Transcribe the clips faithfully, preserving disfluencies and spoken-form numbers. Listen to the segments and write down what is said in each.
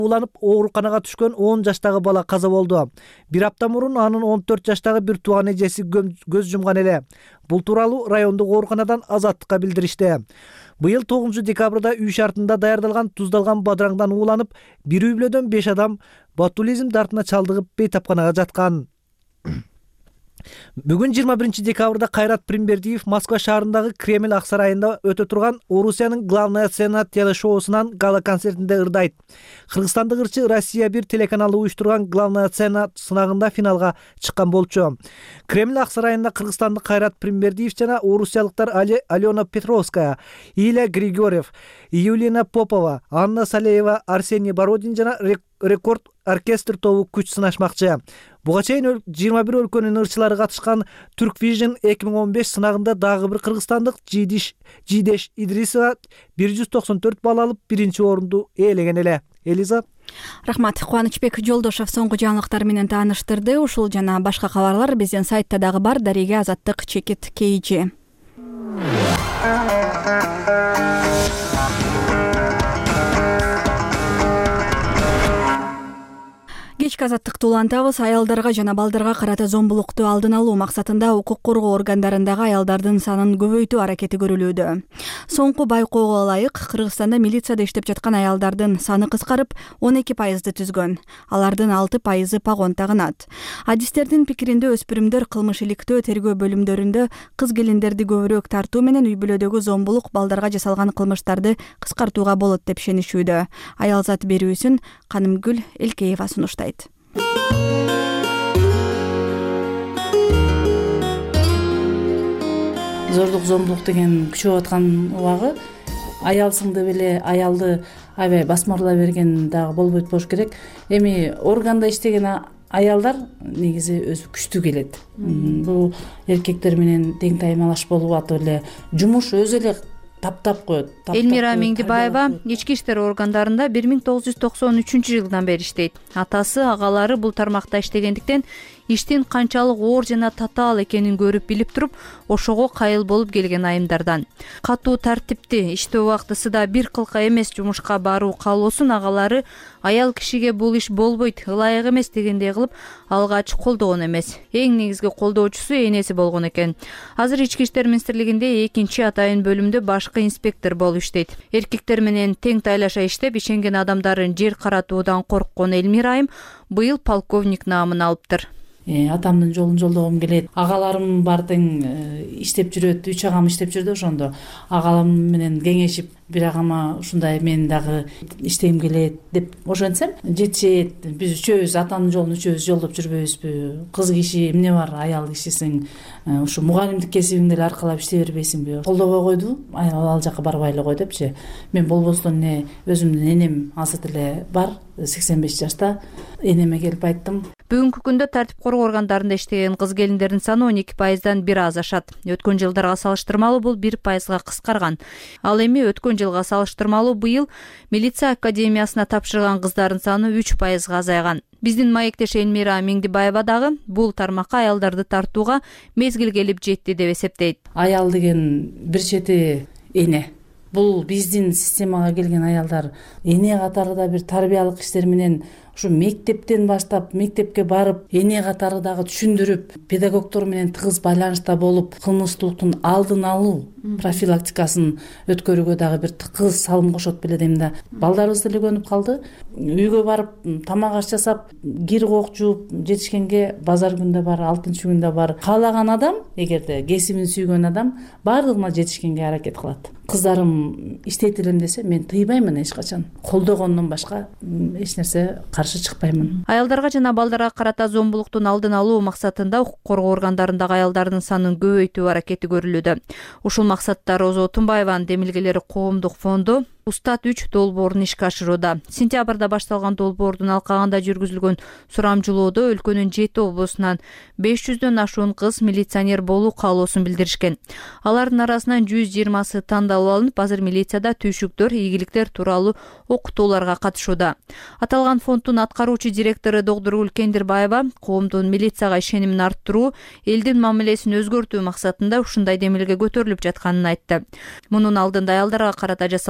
уланып ооруканага түшкөн он жаштагы бала каза болду. Бир апта мурун анын он төрт жаштагы бир тууган эжеси көз жумган эле. Бул тууралуу райондук ооруканадан Азаттыкка билдиришти. Быйыл тогузунчу декабрда үй шартында даярдалган туздалган бадыраңдан ууланып, бир үй бүлөдөн беш адам ботулизм дартына чалдыгып бейтапканага жаткан. Бүгүн жыйырма биринчи декабрда Кайрат Примбердиев Москва шаарындагы Кремль ак сарайында өтө турган Орусиянын главная сцена телешоусунан гала концертинде ырдайт. Кыргызстандык ырчы Россия бир телеканалы уюштурган главная сцена сынагында финалга чыккан болчу. Кремль ак сарайында кыргызстандык Кайрат Примбердиев жана орусиялыктар Алена Петровская, Иля Григорьев, Юлина Попова, Анна Салеева, Арсений Бородин жана Рекорд оркестр тобу күч сынашмакчы. Буга чейин жыйырма бир өлкөнүн ырчылары катышкан Turk Vision эки миң он беш сынагында дагы бир кыргызстандык Жидиш Жидеш Идрисова бир жүз токсон төрт балл алып биринчи орунду ээлеген эле. Элиза. Рахмат. Кубанычбек Жолдошев соңку жаңылыктар менен тааныштырды. Ушул жана башка кабарлар биздин сайтта дагы бар. Дарига Азаттык Чекит Кейжи. Кечки азаттыкты улантабыз. Аялдарга жана балдарга карата зомбулукту алдын алуу максатында укук коргоо органдарындагы аялдардын санын көбөйтүү аракети көрүлүүдө. Соңку байкоого ылайык Кыргызстанда милицияда иштеп жаткан аялдардын саны кыскарып он эки пайызды түзгөн. Алардын алты пайызы погон тагынат. Адистердин пикиринде өспүрүмдөр кылмыш иликтөө тергөө бөлүмдөрүндө кыз келиндерди көбүрөөк тартуу менен үй бүлөдөгү зомбулук балдарга жасалган кылмыштарды кыскартууга болот деп ишенишүүдө. Аялзат берүүсүн Канымгүл Элкеева сунуштайт. Зордук зомбулук деген күчөп аткан убагы аялсыңды беле аялды аябай басмырлай берген дагы болбойт болуш керек. Эми органда иштеген аялдар негизи өзү күчтүү келет. Бул эркектер менен тең таймалаш болуп атып эле жумуш өзү эле таптап коет. Элмира Меңдибаева ички иштер органдарында бир миң тогуз жүз токсон үчүнчү жылдан бери иштейт. Атасы, агалары бул тармакта иштегендиктен иштин канчалык оор жана татаал экенин көрүп билип туруп, ошого кайыл болуп келген айымдардан. Катуу тартипти, иштөө убактысында бир кылка эмес жумушка баруу каалоосун агалары аял кишиге бул иш болбойт, ылайык эмес дегендей кылып алгач колдогон эмес. Эң негизги колдоочусу энеси болгон экен. Азыр ички иштер министрлигинде экинчи атайын бөлүмдө башкы инспектор болуп иштейт. Эркектер менен тең тайлаша иштеп, ишенген адамдарын жер каратуудан корккон Элмира айым быйыл полковник наамын алыптыр. Атамдын жолун жолдогум келет. Агаларым бар тең иштеп жүрөт, үч агам иштеп жүрдү ошондо. Агалам менен кеңешип, бир агама ушундай мен дагы иштегим келет деп ошентсем, жетишет. Биз үчөөбүз атанын жолун үчөөбүз жолдоп жүрбөйбүзбү? Кыз киши эмне бар, аял кишисиң, ушу мугалимдик кесибиңди эле аркалап иштей бербейсиңби? Колдобой койду, ал жака барбай эле кой депчи. Мен болбостон эмне өзүмдүн энем азыр деле бар, сексен беш жашта. Энеме келип айттым. Бүгүнкү күндө тартип коргоо органдарында иштеген кыз келиндердин саны он эки пайыздан бир аз ашат. Өткөн жылдарга салыштырмалуу бул бир пайызга кыскарган. Ал эми өткөн жылга салыштырмалуу быйыл милиция академиясына тапшырган кыздардын саны үч пайызга азайган. Биздин маектеш Элмира Меңдибаева дагы бул тармакка аялдарды тартууга мезгил келип жетти деп эсептейт. Аял деген бир чети эне. Бул биздин системага келген аялдар эне катары да бир тарбиялык иштер менен ушу мектептен баштап мектепке барып эне катары дагы түшүндүрүп, педагогдор менен тыгыз байланышта болуп, кылмыштуулуктун алдын алуу профилактикасын өткөрүүгө дагы бир тыгыз салым кошот беле дейм да. Балдарыбыз деле көнүп калды. Үйгө барып тамак аш жасап, кир коок жууп жетишкенге базар күндө бар, алтынчы күндө бар. Каалаган адам, эгерде кесибин сүйгөн адам бардыгына жетишкенге аракет кылат. Кыздарым иштейт элем десе, мен тыйбаймын эч качан. Колдогондон башка эч нерсе каршы чыкпаймын. Аялдарга жана балдарга карата зомбулуктун алдын алуу максатында укук коргоо органдарындагы аялдардын санын көбөйтүү аракети көрүлүүдө. Ушул максатта Роза Отунбаеванын демилгелери коомдук фонду Устат үч долбоорун ишке ашырууда. Сентябрда башталган долбоордун алкагында жүргүзүлгөн сурамжылоодо өлкөнүн жети облусунан беш жүздөн ашуун кыз милиционер болуу каалоосун билдиришкен. Алардын арасынан жүз жыйырмасы тандалып алынып, азыр милицияда түйшүктөр, ийгиликтер тууралуу окутууларга катышууда. Аталган фонддун аткаруучу директору Догдургүл Кендирбаева коомдун милицияга ишенимин арттыруу, элдин мамилесин өзгөртүү максатында ушундай демилге көтөрүлүп жатканын айтты. Мунун алдында аялдарга карата жасалган кылмыш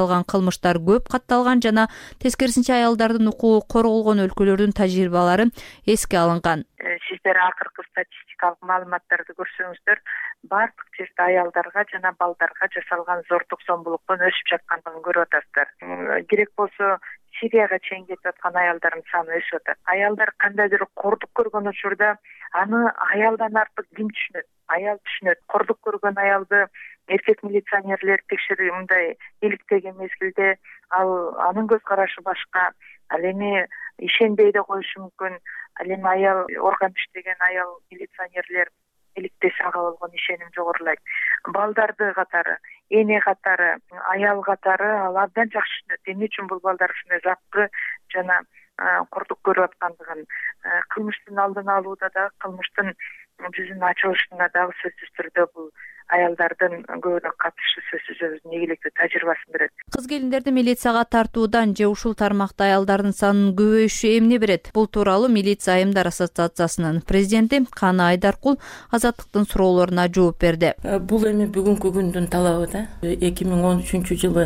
кылмыштар көп катталган жана тескерисинче аялдардын укугу корголгон өлкөлөрдүн тажрыйбалары эске алынган. Сиздер акыркы статистикалык маалыматтарды көрсөңүздөр, бардык жерде аялдарга жана балдарга жасалган зордук зомбулуктун өсүп жаткандыгын көрүп атасыздар. Керек болсо Сирияга чейин кетип аткан аялдардын саны өсүп атат. Аялдар кандайдыр кордук көргөн учурда аны аялдан артык ким түшүнөт? Аял түшүнөт. Кордук көргөн аялды эркек милиционерлер текшерүү мындай иликтеген мезгилде ал анын көз карашы башка, ал эми ишенбей да коюшу мүмкүн. Ал эми аял орган иштеген аял милиционерлер иликтесе ага болгон ишеним жогорулайт. Балдарды катары, эне катары, аял катары ал абдан жакшы түшүнөт эмне үчүн бул балдар ушундай запкы жана кордук көрүп аткандыгын. Кылмыштын алдын алууда да, кылмыштын жүзүнүн ачылышына дагы сөзсүз түрдө бул аялдардын көбүрөөк катышы сөзсүз өзүнүн ийгиликтүү тажрыйбасын берет. Кыз келиндерди милицияга тартуудан же ушул тармакта аялдардын санынын көбөйүшү эмне берет? Бул тууралуу Милиция айымдар ассоциациясынын президенти Кана Айдаркул Азаттыктын суроолоруна жооп берди. Бул эми бүгүнкү күндүн талабы да. эки миң он үчүнчү жылы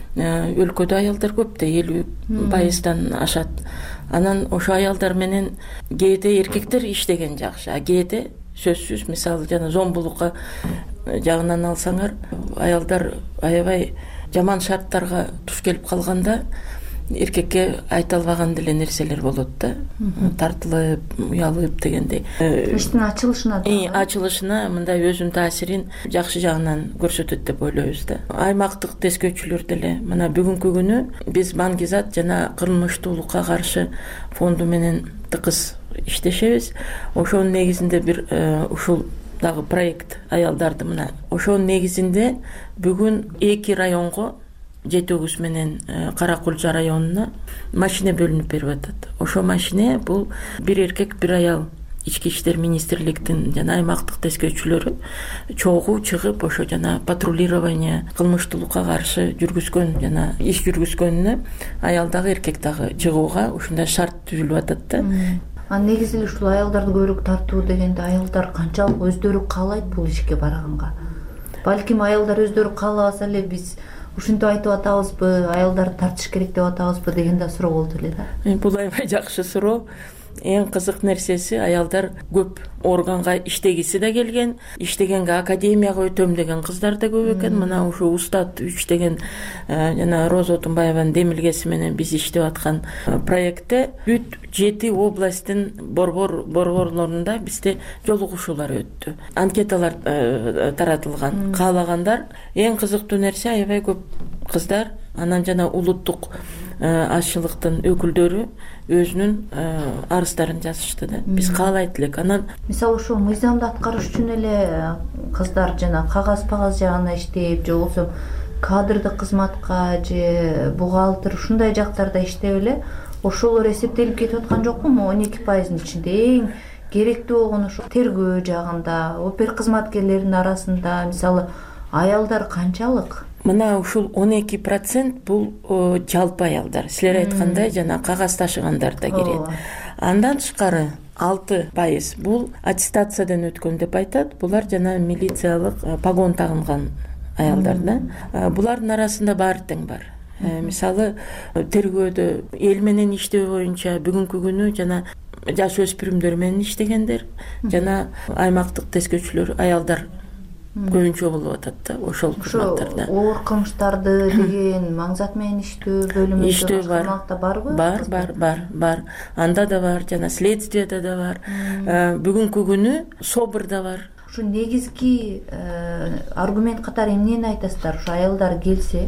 өлкөдө аялдар көп да, элүү пайыздан ашат. Анан ошо аялдар менен кээде эркектер иштеген жакшы, а кээде сөзсүз, мисалы жана зомбулукка жагынан алсаңар, аялдар аябай жаман шарттарга туш келип калганда эркекке айта албаган деле нерселер болот да. Тартылып, уялып дегендей. Иштин ачылышына да. Ачылышына мындай өзүнүн таасирин жакшы жагынан көрсөтөт деп ойлойбуз да. Аймактык тескөөчүлөр деле мына бүгүнкү күнү биз Баңгизат жана кылмыштуулукка каршы фонду менен тыкыз иштешебиз. Ошонун негизинде бир ушул дагы проект аялдарды мына ошонун негизинде бүгүн эки районго Жетөгүз менен Кара Кулжа районуна машина бөлүнүп берип атат. Ошо машина бул бир эркек, бир аял ички иштер министрликтин жана аймактык тескөөчүлөрү чогуу чыгып ошо жана патрулирование кылмыштуулукка каршы жүргүзгөн жана иш жүргүзгөнүнө аял дагы эркек дагы чыгууга ушундай шарт түзүлүп атат да. А негизи эле ушул аялдарды көбүрөөк тартуу дегенде аялдар канчалык өздөрү каалайт бул ишке барганга? Балким аялдар өздөрү каалабаса эле биз ушинтип айтып атабызбы, аялдарды тартыш керек деп атабызбы деген да суроо болду эле да. Бул аябай жакшы суроо. Эң кызык нерсеси, аялдар көп органга иштегиси да келген, иштегенге академияга өтөм деген кыздар да көп экен. Мына ушу Устат үч деген жана Роза Отунбаеванын демилгеси менен биз иштеп аткан проектте бүт жети областтын борбор борборлорунда бизде жолугушуулар өттү. Анкеталар таратылган. Каалагандар, эң кызыктуу нерсе аябай көп кыздар, анан жана улуттук ашчылыктын өкүлдөрү өзүнүн арыздарын жазышты да. Биз каалайт элек. Анан мисалы ошо мыйзамды аткарыш үчүн эле кыздар жана кагаз пагаз жагына иштеп, же болбосо кадрдык кызматка же бухгалтер ушундай жактарда иштеп эле ошолор эсептелип кетип аткан жокпу? он эки пайыздын ичинде эң керектүү болгон ошо тергөө жагында, опер кызматкерлеринин арасында мисалы аялдар канчалык? Мына ушул он эки процент бул жалпы аялдар. Силер айткандай жана кагаз ташыгандар да кирет. Андан тышкары алты пайыз бул аттестациядан өткөн деп айтат. Булар жана милициялык погон тагынган аялдар да. Булардын арасында баары тең бар. Мисалы тергөөдө эл менен иштөө боюнча бүгүнкү күнү жана жаш өспүрүмдөр менен иштегендер жана аймактык тескөөчүлөр аялдар көбүнчө болуп атат да ошол кызматтарда. Оор кылмыштарды деген маңзат менен иштөө бөлүмүндө иштөө бар. Барбы? Бар, бар, бар, бар. Анда да бар, жана следствиеде да бар. Бүгүнкү күнү СОБРда бар. Ушу негизги аргумент катары эмнени айтасыздар? Ушу аялдар келсе,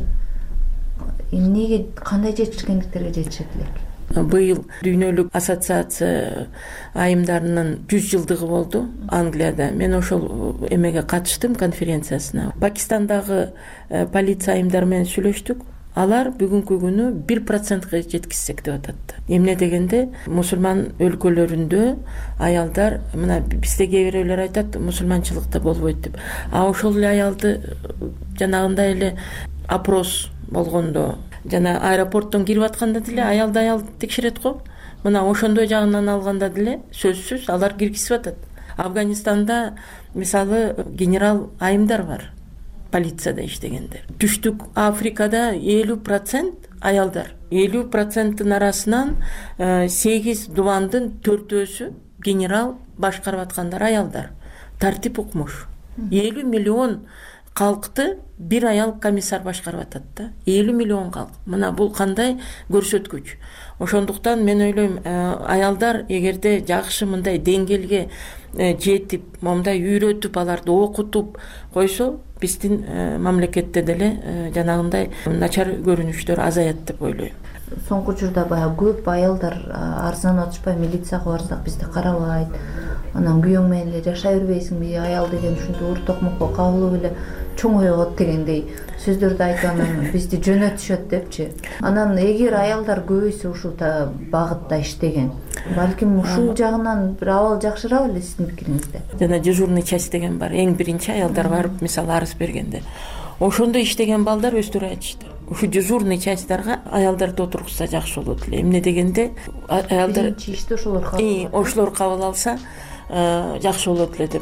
эмнеге, кандай жетишкендиктерге жетишет элек? Быйыл дүйнөлүк ассоциация айымдарынын жүз жылдыгы болду Англияда. Мен ошол эмеге катыштым, конференциясына. Пакистандагы полиция айымдар менен сүйлөштүк. Алар бүгүнкү күнү бир процентке жеткизсек деп атат. Эмне дегенде, мусулман өлкөлөрүндө аялдар, мына бизде кээ бирөөлөр айтат, мусулманчылыкта болбойт деп. А ошол эле аялды жанагындай эле опрос болгондо жана аэропорттон кирип атканда деле аялды аял текшерет го. Мына ошондой жагынан алганда деле сөзсүз алар киргизип атат. Афганистанда мисалы генерал айымдар бар. полицияда иштегендер. Түштүк Африкада элүү процент аялдар. элүү проценттин арасынан сегиз дубандын төртөөсү генерал башкарып аткандар аялдар. Тартип укмуш. элүү миллион калкты бир аял комиссар башкарып атат да. элүү миллион калк. Мына бул кандай көрсөткүч. Ошондуктан мен ойлойм, аялдар эгерде жакшы мындай деңгээлге жетип, мындай үйрөтүп, аларды окутуп койсо, биздин мамлекетте деле жанагындай начар көрүнүштөр азаят деп ойлойм. Соңку учурда баягы көп аялдар арзан атышпай милицияга барсак бизди карабайт. Анан күйөөң менен эле жашай бербейсиңби, аял деген ушинтип ур токмокко кабылып эле чоңойот дегендей сөздөрдү айтып анан бизди жөнөтүшөт депчи. Анан эгер аялдар көбөйсө ушул багытта иштеген, балким ушул жагынан бир абал жакшыраак эле сиздин пикириңизде. Жана дежурный часть деген бар. Эң биринчи аялдар барып, мисалы арыз бергенде. Ошондо иштеген балдар өздөрү айтышты. Ушу дежурный частьтарга аялдарды отургузса жакшы болот эле. Эмне дегенде аялдар биринчи ишти ошолор кабыл алат. Ошолор кабыл алса жакшы болот эле деп.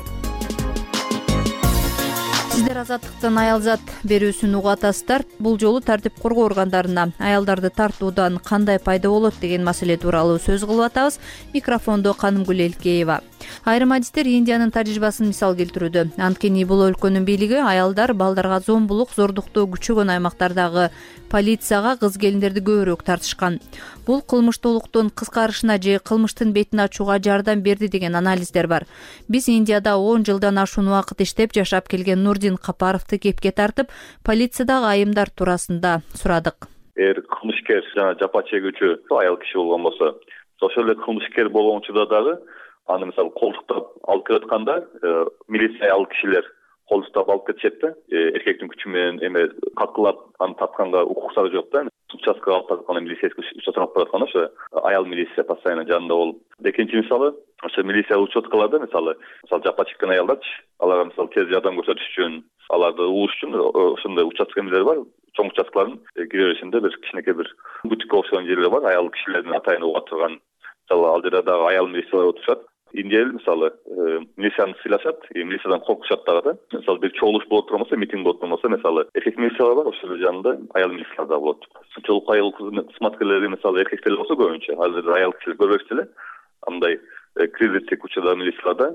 Сиздер Азаттыктын аялзат берүүсүн угуп атасыздар. Бул жолу тартип коргоо органдарына аялдарды тартуудан кандай пайда болот деген маселе тууралуу сөз кылып атабыз. Микрофондо Канымгүл Элкеева. Айрым адистер Индиянын тажрыйбасын мисал келтирүүдө. Анткени бул өлкөнүн бийлиги аялдар балдарга зомбулук, зордукту күчөгөн аймактардагы полицияга кыз келиндерди көбүрөөк тартышкан. Бул кылмыштуулуктун кыскарышына же кылмыштын бетин ачууга жардам берди деген анализдер бар. Биз Индияда он жылдан ашуун убакыт иштеп жашап келген Нурдин Капаровду кепке тартып, полициядагы айымдар туурасында сурадык. Эгер кылмышкер жана жапа чегүүчү аял киши болгон болсо, ошол эле кылмышкер болгон учурда дагы аны мисалы колтуктап алып келатканда милиция аял кишилер колтуктап алып кетишет да. Эркектин күчү менен эме какылап аны тапканга укуктары жок да. Участкага алып баратканда милицейский учетка алып баратканда ошо аял милиция постоянно жанында болуп. Экинчи мисалы ошо милиция учеткаларда мисалы мисалы жапа чеккен аялдарчы, аларга мисалы тез жардам көрсөтүш үчүн, аларды угуш үчүн ошондой участка эмелери бар. Чоң участкалардын кире беришинде бир кичинекей бир бутикке окшогон жерлер бар. Аял кишилердин атайын уга турган. Мисалы ал жерде дагы аял милициялар отурушат. Индия мисалы милицияны сыйлашат, милициядан коркушат дагы да. Мисалы бир чогулуш болуп турмаса, митинг болуп турмаса, мисалы эркек милициялар бар, ошол жанында аял милициялар да болот. Чогулук аял кызматкерлери мисалы эркектер болсо көбүнчө, азыр аял кишилер көбөйт эле. Андай кризистик учурда милицияларда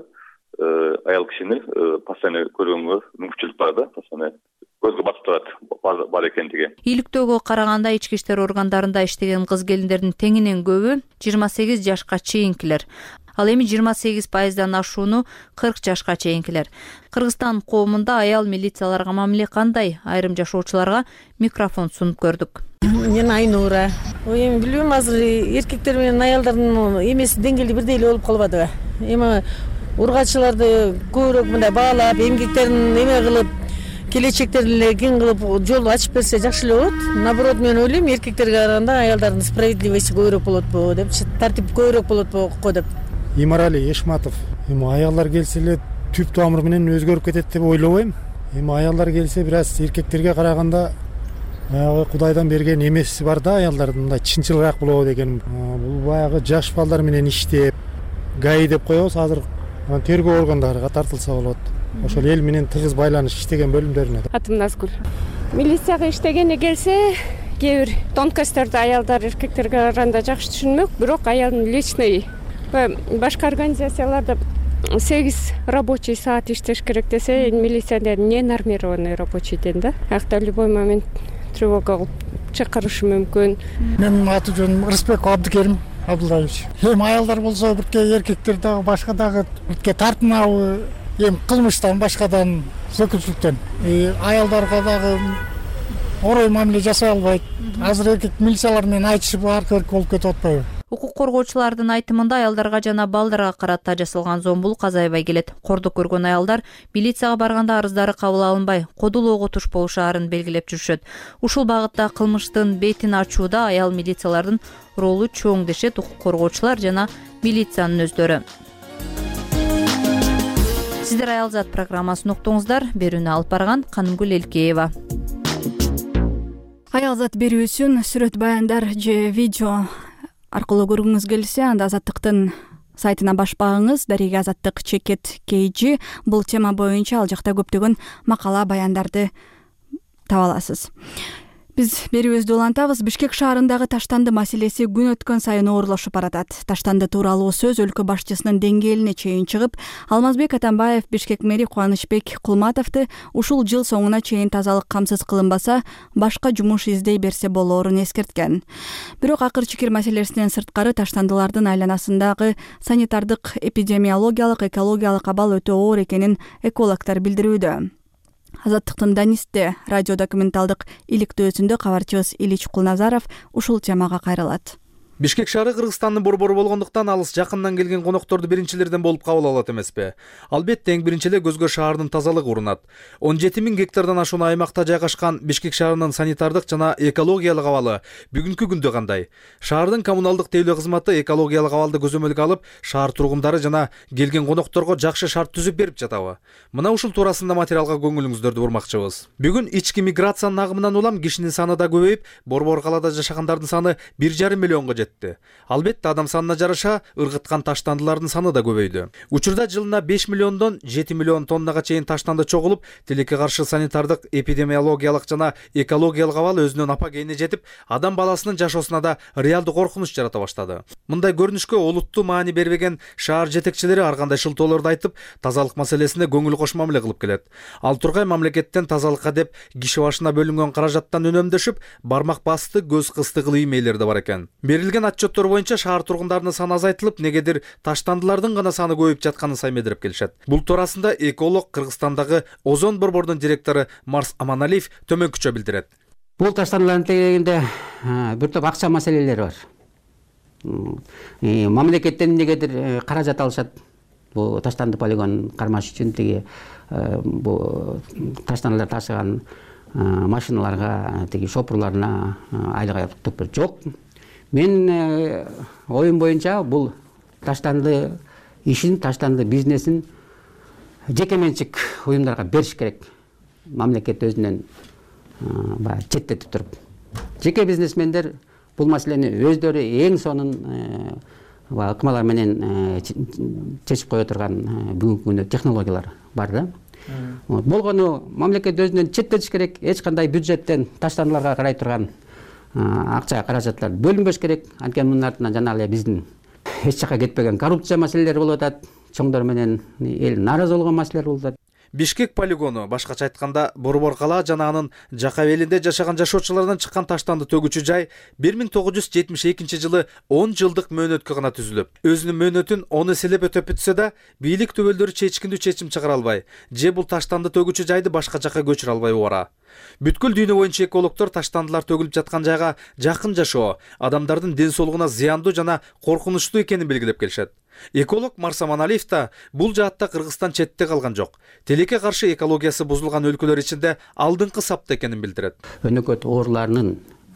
аял кишини постоянно көргөнгө мүмкүнчүлүк бар да, постоянно көзгө батып турат бар экендиги. Иликтөөгө караганда ички иштер органдарында иштеген кыз келиндердин теңинен көбү жыйырма сегиз жашка чейинкилер. Ал эми жыйырма сегиз пайыздан ашууну кырк жашка чейинкилер. Кыргызстан коомунда аял милицияларга мамиле кандай? Айрым жашоочуларга микрофон сунуп көрдүк. Мен Айнура. Эми билбейм, азыр эркектер менен аялдардын эмеси деңгээли бирдей эле болуп калбадыбы? Эми ургачыларды көбүрөөк мындай баалап, эмгектерин эме кылып, келечектерин эле кең кылып жол ачып берсе жакшы эле болот. Наоборот, мен ойлойм, эркектерге караганда аялдардын справедливости көбүрөөк болотпу деп, тартип көбүрөөк болотпу деп. Имарали Ешматов. Эми аялдар келсе эле түп тамыр менен өзгөрүп кетет деп ойлобойм. Эми аялдар келсе бир аз эркектерге караганда баягы Кудайдан берген эмеси бар да, аялдардын мындай чынчылыраак болобу деген. Бул баягы жаш балдар менен иштеп, ГАИ деп коебуз, азыр тергөө органдарына тартылса болот. Ошол эл менен тыгыз байланыш иштеген бөлүмдөрүнө. Атым Назгүл. Милицияга иштегене келсе, кээ бир тонкостторду аялдар эркектерге караганда жакшы түшүнмөк, бирок аялдын личный башка организацияларда сегиз рабочий саат иштеш керек десе, милицияда не нормированный рабочий день да. Акта любой момент тревога кылып чакырышы мүмкүн. Менин аты жөнүм Рыспек Абдыкерим Абдуллаевич. Эми аялдар болсо бирке эркектер дагы башка дагы бирке тартынабы, эми кылмыштан башкадан сөкүлчүлүктөн. Аялдарга дагы орой мамиле жасай албайт. Азыр эркек милициялар менен айтышып аркы-аркы болуп кетип атпайбы? Укук коргоочулардын айтымында аялдарга жана балдарга карата жасалган зомбулук азайбай келет. Кордук көргөн аялдар милицияга барганда арыздары кабыл алынбай, кодулоого туш болушаарын белгилеп жүрүшөт. Ушул багытта кылмыштын бетин ачууда аял милициялардын ролу чоң дешет укук коргоочулар жана милициянын өздөрү. Сиздер Аялзат программасын уктуңуздар. Берүүнү алып барган Канымгүл Элкеева. Аялзат берүүсүн сүрөт баяндар же видео аркылуу көргүңүз келсе, анда Азаттыктын сайтына баш багыңыз. Дарига Азаттык чекет кейжи. Бул тема боюнча ал жакта көптөгөн макала, баяндарды таба аласыз. Биз берүүбүздү улантабыз. Бишкек шаарындагы таштанды маселеси күн өткөн сайын оорлошуп баратат. Таштанды тууралуу сөз өлкө башчысынын деңгээлине чейин чыгып, Алмазбек Атамбаев Бишкек мэри Кубанычбек Кулматовду ушул жыл соңуна чейин тазалык камсыз кылынбаса, башка жумуш издей берсе болоорун эскерткен. Бирок акыр чикир маселесинен сырткары таштандылардын айланасындагы санитардык, эпидемиологиялык, экологиялык абал өтө оор экенин экологдор билдирүүдө. Азаттыктын Данисте радио документалдык иликтөөсүндө кабарчыбыз Илич Кулназаров ушул темага кайрылат. Бишкек шаары Кыргызстандын борбору болгондуктан алыс жакындан келген конокторду биринчилерден болуп кабыл алат эмеспи? Албетте эң биринчи эле көзгө шаардын тазалыгы урунат. он жети миң гектардан ашуун аймакта жайгашкан Бишкек шаарынын санитардык жана экологиялык абалы бүгүнкү күндө кандай? Шаардын коммуналдык тейлөө кызматы экологиялык абалды көзөмөлгө алып, шаар тургундары жана келген конокторго жакшы шарт түзүп берип жатабы? Мына ушул туурасында материалга көңүлүңүздөрдү бурмакчыбыз. Бүгүн ички миграциянын агымынан улам кишинин саны да көбөйүп, борбор калаада жашагандардын саны бир жарым миллионго жетти. Албетте адам санына жараша ыргыткан таштандылардын саны да көбөйдү. Учурда жылына беш миллиондон жети миллион тоннага чейин таштанды чогулуп, тилекке каршы санитардык, эпидемиологиялык жана экологиялык абал өзүнүн апа-кейине жетип, адам баласынын жашоосуна да реалдуу коркунуч жарата баштады. Мындай көрүнүшкө олуттуу маани бербеген шаар жетекчилери ар кандай шылтоолорду айтып, тазалык маселесине көңүл кош мамиле кылып келет. Ал тургай мамлекеттен тазалыкка деп киши башына бөлүнгөн каражаттан үнөмдөшүп, бармак басты, көз кысты кылуу имейлер да бар экен. Берилген отчеттор боюнча шаар тургундарынын саны азайтылып, негедир таштандылардын гана саны көбөйүп жатканын саймедирип келишет. Бул туурасында эколог Кыргызстандагы Озон борбордун директору Марс Аманалиев төмөнкүчө билдирет. Бул таштандылардын тегерегинде бир топ акча маселелери бар. Мамлекеттен негедир каражат алышат. Бул таштанды полигон кармаш үчүн тиги бул таштандылар ташыган машиналарга, тиги шопурларына айлык түк жок. Мен оюм боюнча бул таштанды ишин, таштанды бизнесин жеке менчик уюмдарга бериш керек. Мамлекет өзүнөн баягы четтетип туруп. Жеке бизнесмендер бул маселени өздөрү эң сонун ыкмалар менен чечип кое турган бүгүнкү күндө технологиялар бар да. Болгону мамлекет өзүнөн четтетиш керек. Эч кандай бюджеттен таштандыларга карай турган акча каражаттар бөлүнбөш керек. Анткени мунун артынан жанагы эле биздин эч жака кетпеген коррупция маселелери болуп атат. Чоңдор менен эл нааразы болгон маселелер болуп атат. Бишкек полигону, башкача айтканда, борбор кала жана анын жака белинде жашаган жашоочулардан чыккан таштанды төгүүчү жай бир миң тогуз жүз жетимиш экинчи жылы он жылдык мөөнөткө гана түзүлүп, өзүнүн мөөнөтүн он эселеп өтөп бүтсө да, бийлик төбөлдөрү чечкиндүү чечим чыгара албай, же бул таштанды төгүүчү жайды башка жака көчүрө албай убара. Бүткүл дүйнө боюнча экологдор таштандылар төгүлүп жаткан жайга жакын жашоо адамдардын ден соолугуна зыяндуу жана коркунучтуу экенин белгилеп келишет. Эколог Марс Аманалиев да бул жаатта Кыргызстан четте калган жок. Тилекке каршы экологиясы бузулган өлкөлөр ичинде алдыңкы сапта экенин билдирет. Өнөкөт ооруларынын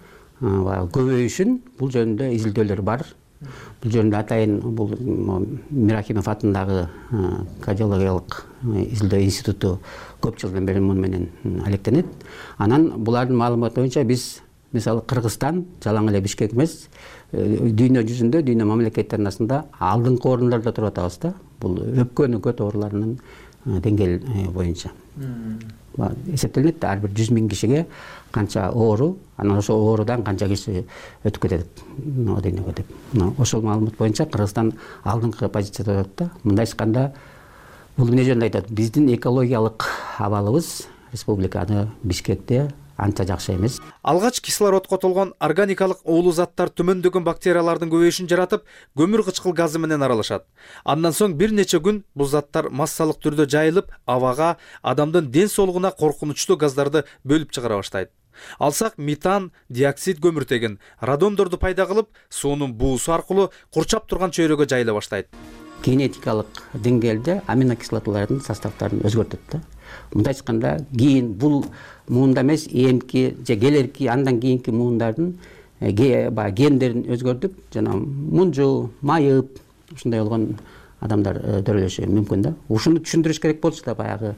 көбөйүшүн бул жөнүндө изилдөөлөр бар. Бул жөнүндө атайын бул Мирахимов атындагы кардиологиялык изилдөө институту көп жылдан бери муну менен алектенет. Анан булардын маалыматы боюнча биз мисалы Кыргызстан жалаң эле Бишкек эмес, дүйнө жүзүндө, дүйнө мамлекеттеринин арасында алдыңкы орундарда туруп атабыз да. Бул өпкөн өкөт ооруларынын деңгээли боюнча. Эсептелинет, ар бир жүз миң кишиге канча оору, анан ошол оорудан канча киши өтүп кетет. Одейнеге деп. Ошол маалымат боюнча Кыргызстан алдыңкы позицияда турат да. Мындай айтканда, бул эмне жөнүндө айтат? Биздин экологиялык абалыбыз республикада Бишкекте анча жакшы эмес. Алгач кислородко толгон органикалык уулуу заттар төмөндөгөн бактериялардын көбөйүшүн жаратып, көмүр кычкыл газы менен аралашат. Андан соң бир нече күн бул заттар массалык түрдө жайылып, абага, адамдын ден соолугуна коркунучтуу газдарды бөлүп чыгара баштайт. Алсак метан, диоксид көмүртегин, радондорду пайда кылып, суунун буусу аркылуу курчап турган чөйрөгө жайыла баштайт. Генетикалык деңгээлде аминокислоталардын составтарын өзгөртөт да. Мындай айтканда, кийин бул муунда эмес, эмки же келерки андан кийинки муундардын гендерин өзгөртүп, жана мунжу, майып, ушундай болгон адамдар төрөлүшү мүмкүн да. Ушуну түшүндүрүш керек болчу да, баягы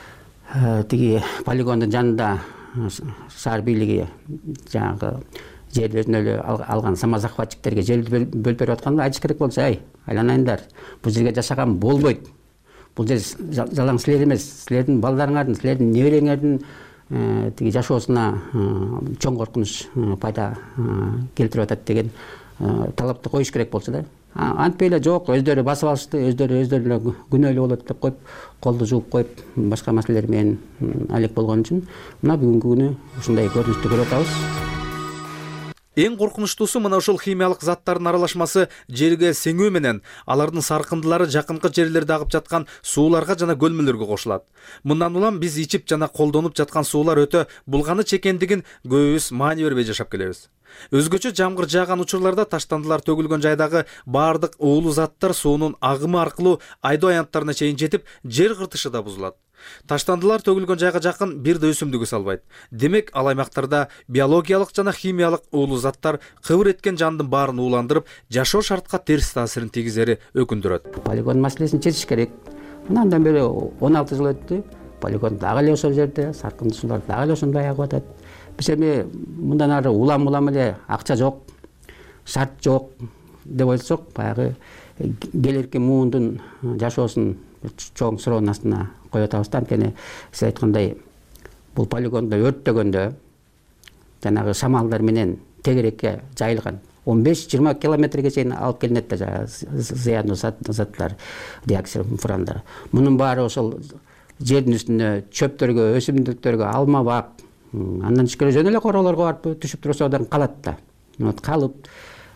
тиги полигондун жанында шаар бийлиги жанагы жерди өзүнө эле алган самозахватчиктерге жерди бөлүп берип атканда айтыш керек болчу, ай, айланайындар, бул жерге жашаган болбойт. Бул жер жалаң силер эмес, силердин балдарыңардын, силердин небереңердин тиги жашоосуна чоң коркунуч пайда келтирип атат деген талапты коюш керек болчу да. Антпей эле жок, өздөрү басып алышты, өздөрү өздөрү эле күнөөлүү болот деп коюп, колду жууп коюп, башка маселелер менен алек болгон үчүн мына бүгүнкү күнү ушундай көрүнүштү көрүп атабыз. Эң коркунучтуусу мына ушул химиялык заттардын аралашмасы жерге сеңүү менен алардын саркындылары жакынкы жерлерде агып жаткан сууларга жана көлмөлөргө кошулат. Мындан улам биз ичип жана колдонуп жаткан суулар өтө булганыч экендигин көбүбүз маани бербей жашап келебиз. Өзгөчө жамгыр жааган учурларда таштандылар төгүлгөн жайдагы баардык уулуу заттар суунун агымы аркылуу айдоо аянттарына чейин жетип, жер кыртышы да бузулат. Таштандылар төгүлгөн жайга жакын бир да өсүмдүк өсө албайт. Демек, ал аймактарда биологиялык жана химиялык уулуу заттар кыбыр эткен жандын баарын ууландырып, жашоо шартка терс таасирин тийгизери өкүндүрөт. Полигон маселесин чечиш керек. Андан бери он алты жыл өттү. Полигон дагы эле ошол жерде, саркынды суулар дагы эле ошондой агып атат. Биз эми мындан ары улам-улам эле акча жок, шарт жок деп ойлосок, баягы келерки муундун жашоосун чоң суроонун астына коюп атабыз да. Анткени сиз айткандай, бул полигондо өрттөгөндө жанагы шамалдар менен тегерекке жайылган он беш жыйырма километрге чейин алып келинет да зыяндуу заттар, диоксид, фурандар. Мунун баары ошол жердин үстүнө чөптөргө, өсүмдүктөргө, алма бак, андан тышкары жөн эле короолорго барып түшүп турса одан калат да. Вот калып,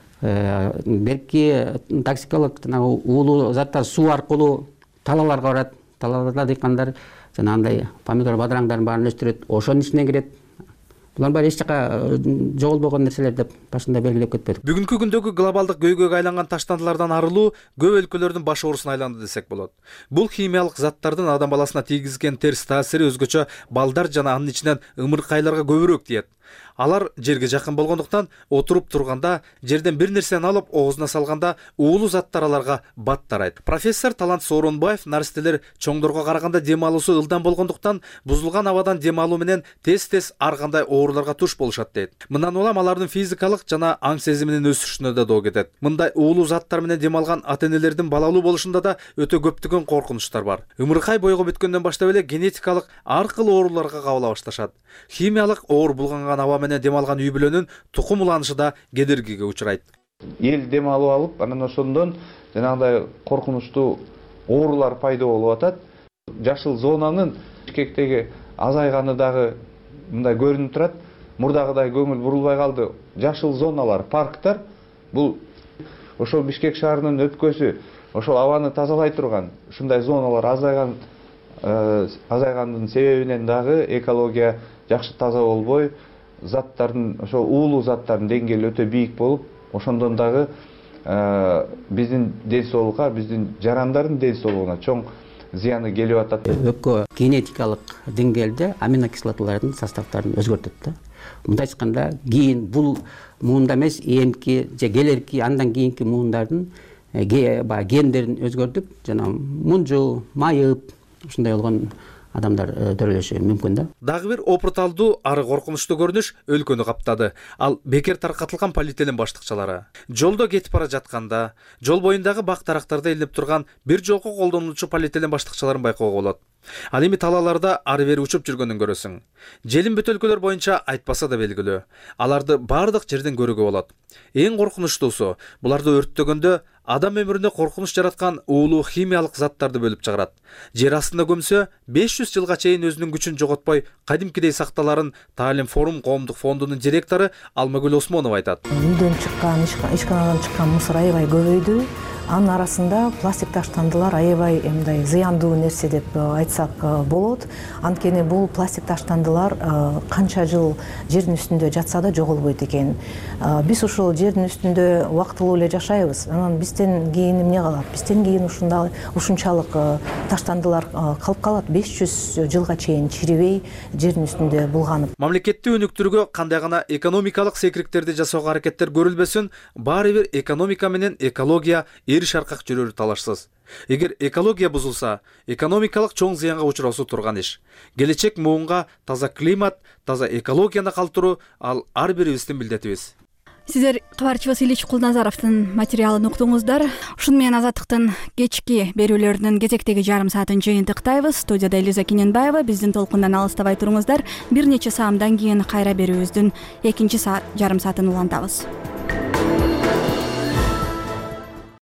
берки токсиколог жанагы уулуу заттар суу аркылуу талааларга барат. Талааларда дыйкандар жана андай помидор бадыраңдарын баарын өстүрөт, ошонун ичинен кирет. Булар баары эч жака жоголбогон нерселер деп башында белгилеп кетпедик. Бүгүнкү күндөгү глобалдык көйгөйгө айланган таштандылардан арылуу көп өлкөлөрдүн баш оорусуна айланды десек болот. Бул химиялык заттардын адам баласына тийгизген терс таасири өзгөчө балдар жана анын ичинен ымыркайларга көбүрөөк тиет. Алар жерге жакын болгондуктан отуруп турганда, жерден бир нерсени алып оозуна салганда уулуу заттар аларга бат тарайт. Профессор Талант Сооронбаев наристелер чоңдорго караганда дем алуусу ылдам болгондуктан бузулган абадан дем алуу менен тез-тез ар кандай ооруларга туш болушат дейт. Мындан улам алардын физикалык жана аң сезиминин өсүшүнө да доо кетет. Мындай уулуу заттар менен дем алган ата-энелердин балалуу болушунда да өтө көптөгөн коркунучтар бар. Ымыркай бойго бүткөндөн баштап эле генетикалык ар кыл ооруларга кабыла башташат. Химиялык оор булганган аба менен дем алган үй бүлөнүн тукум уланышы да кедергиге учурайт. Эл дем алып алып, анан ошондон жанагындай коркунучтуу оорулар пайда болуп атат. Жашыл зонанын Бишкектеги азайганы дагы мындай көрүнүп турат. Мурдагыдай көңүл бурулбай калды. Жашыл зоналар, парктар бул ошол Бишкек шаарынын өпкөсү, ошол абаны тазалай турган ушундай зоналар азайган азайгандын себебинен дагы экология жакшы таза болбой, заттардын, ошол уулуу заттардын деңгээли өтө бийик болуп, ошондон дагы биздин ден соолукка, биздин жарандардын ден соолугуна чоң зыяны келип атат. Өпкө генетикалык деңгээлде аминокислоталардын составтарын өзгөртөт да. Мындай айтканда, кийин бул муунда эмес, эмки же келерки андан кийинки муундардын гендерин өзгөртүп, жана мунжу, майып, ушундай болгон адамдар төрөлүшү мүмкүн да. Дагы бир опурталдуу ары коркунучтуу көрүнүш өлкөнү каптады. Ал бекер таркатылган полиэтилен баштыкчалары. Жолдо кетип бара жатканда, жол боюндагы бак дарактарда илинип турган бир жолку колдонулчу полиэтилен баштыкчаларын байкоого болот. Ал эми талааларда ары бери учуп жүргөнүн көрөсүң. Желим бөтөлкөлөр боюнча айтпаса да белгилүү. Аларды бардык жерден көрүүгө болот. Эң коркунучтуусу, буларды өрттөгөндө адам өмүрүнө коркунуч жараткан уулуу химиялык заттарды бөлүп чыгарат. Жер астында көмсө, беш жүз жылга чейин өзүнүн күчүн жоготпой, кадимкидей сакталарын Таалим форум коомдук фондунун директору Алмагүл Осмонова айтат. Үйдөн чыккан, ишканадан чыккан мусор аябай көбөйдү. Анын арасында пластик таштандылар аябай мындай зыяндуу нерсе деп айтсак болот. Анткени бул пластик таштандылар канча жыл жердин үстүндө жатса да жоголбойт экен. Биз ушул жердин үстүндө убактылуу эле жашайбыз. Анан бизден кийин эмне калат? Бизден кийин ушундай ушунчалык таштандылар калып калат. беш жүз жылга чейин чирибей жердин үстүндө булганып. Мамлекетти өнүктүрүүгө кандай гана экономикалык секириктерди жасоого аракеттер көрүлбөсүн, баары бир экономика менен экология эр шаркак жүрөрү талашсыз. Эгер экология бузулса, экономикалык чоң зыянга учуроосу турган иш. Келечек муунга таза климат, таза экологияны калтыруу ал ар бирибиздин милдетибиз. сиздер кабарчыбыз Ильич Кулназаровдун материалын уктуңуздар. Ушуну менен Азаттыктын кечки берүүлөрүнүн кезектеги жарым саатын жыйынтыктайбыз. Студияда Элиза Кененбаева. Биздин толкундан алыстабай туруңуздар. Бир нече саамдан кийин кайра берүүбүздүн экинчи жарым саатын улантабыз.